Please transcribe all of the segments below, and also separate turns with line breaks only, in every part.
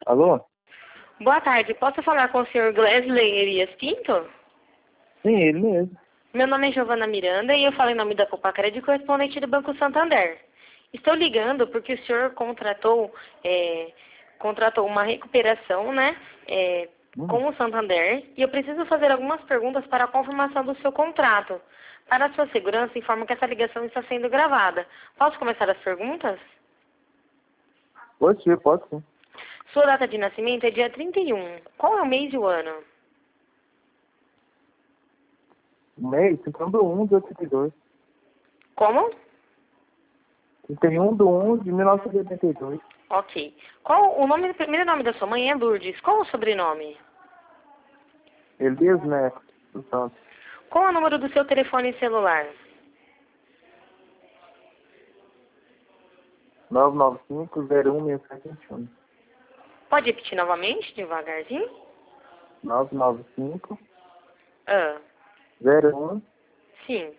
Alô?
Boa tarde, posso falar com o senhor Glesley Elias Pinto?
Sim, ele mesmo.
Meu nome é Giovana Miranda e eu falo em nome da Copa Crédito, correspondente do Banco Santander. Estou ligando porque o senhor contratou uma recuperação, né, com o Santander, e eu preciso fazer algumas perguntas para a confirmação do seu contrato. Para a sua segurança, informo que essa ligação está sendo gravada. Posso começar as perguntas?
Pode ser, pode sim.
Sua data de nascimento é dia 31. Qual é o mês e o ano?
Mês, 31 de 1 de 82.
Como?
31 de 1 de 1982.
Ok. Qual o primeiro nome da sua mãe é Lourdes. Qual o sobrenome?
Elias Neto do Santos.
Qual é o número do seu telefone celular?
995-01-6721.
Pode repetir novamente, devagarzinho?
995-01-6721.
Ah, sim.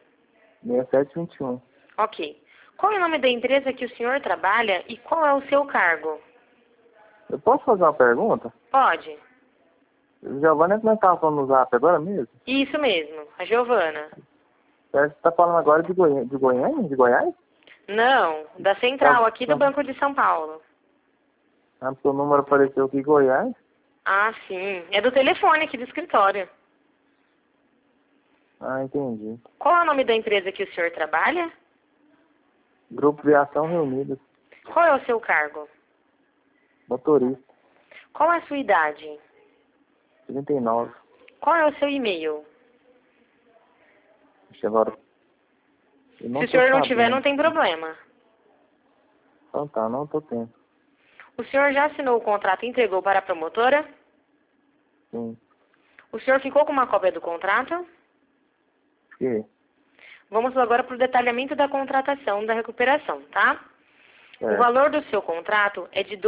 Ok. Qual é o nome da empresa que o senhor trabalha e qual é o seu cargo?
Eu posso fazer uma pergunta?
Pode.
Giovana, como é que estava falando no Zap agora mesmo?
Isso mesmo, a Giovana.
Você está falando agora de Goiânia? De Goiânia? De Goiás?
Não, da central aqui do Banco de São Paulo.
Ah, seu número apareceu aqui, Goiás?
Ah, sim. É do telefone aqui do escritório.
Ah, entendi.
Qual é o nome da empresa que o senhor trabalha?
Grupo de Ação Reunidas.
Qual é o seu cargo?
Motorista.
Qual é a sua idade?
39.
Qual é o seu e-mail?
Deixa agora.
Se o senhor não tiver, não tem problema.
Então tá, não tô tendo.
O senhor já assinou o contrato e entregou para a promotora?
Sim.
O senhor ficou com uma cópia do contrato?
Que?
Vamos agora para o detalhamento da contratação da recuperação, tá? O
É.
valor do seu contrato é de R$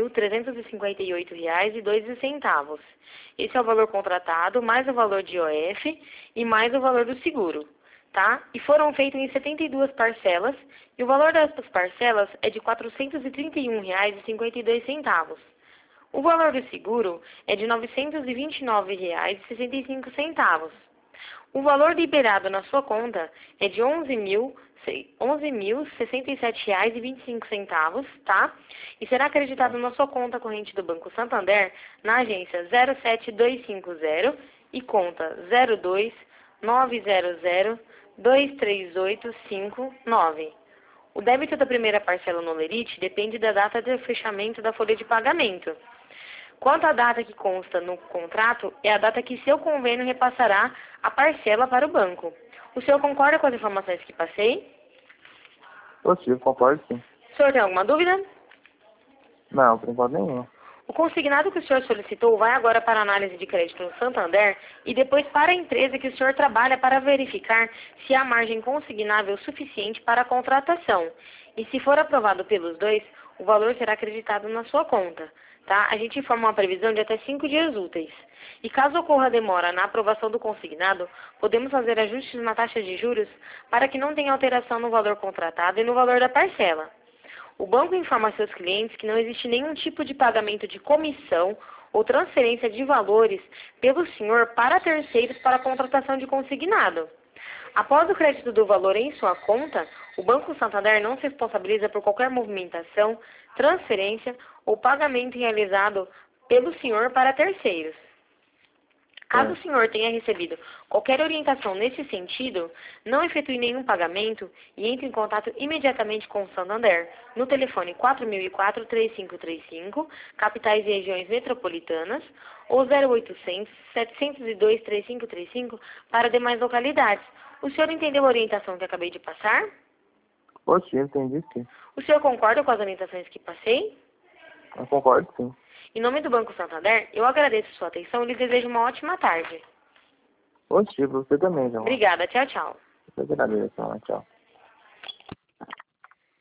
12.358,02. Esse é o valor contratado, mais o valor de IOF e mais o valor do seguro, tá? E foram feitos em 72 parcelas e o valor dessas parcelas é de R$ 431,52. O valor do seguro é de R$ 929,65. O valor liberado na sua conta é de R$ 11.067,25, tá? E será acreditado na sua conta corrente do Banco Santander, na agência 07250 e conta 02-900-23859. O débito da primeira parcela no Lerite depende da data de fechamento da folha de pagamento. Quanto à data que consta no contrato, é a data que seu convênio repassará a parcela para o banco. O senhor concorda com as informações que passei?
Possível, concordo sim.
O senhor tem alguma dúvida?
Não, por enquanto nenhum.
O consignado que o senhor solicitou vai agora para a análise de crédito no Santander e depois para a empresa que o senhor trabalha para verificar se há margem consignável suficiente para a contratação. E se for aprovado pelos dois, o valor será acreditado na sua conta. Tá? A gente informa uma previsão de até 5 dias úteis. E caso ocorra demora na aprovação do consignado, podemos fazer ajustes na taxa de juros para que não tenha alteração no valor contratado e no valor da parcela. O banco informa a seus clientes que não existe nenhum tipo de pagamento de comissão ou transferência de valores pelo senhor para terceiros para a contratação de consignado. Após o crédito do valor em sua conta, o Banco Santander não se responsabiliza por qualquer movimentação, transferência ou pagamento realizado pelo senhor para terceiros. Caso o senhor tenha recebido qualquer orientação nesse sentido, não efetue nenhum pagamento e entre em contato imediatamente com o Santander no telefone 4004-3535, capitais e regiões metropolitanas, ou 0800-702-3535 para demais localidades. O senhor entendeu a orientação que acabei de passar?
Possível, entendi sim.
O senhor concorda com as orientações que passei?
Eu concordo sim.
Em nome do Banco Santander, eu agradeço sua atenção e lhe desejo uma ótima tarde.
Possível, você também, João.
Obrigada, tchau, tchau.
Eu agradeço, tchau.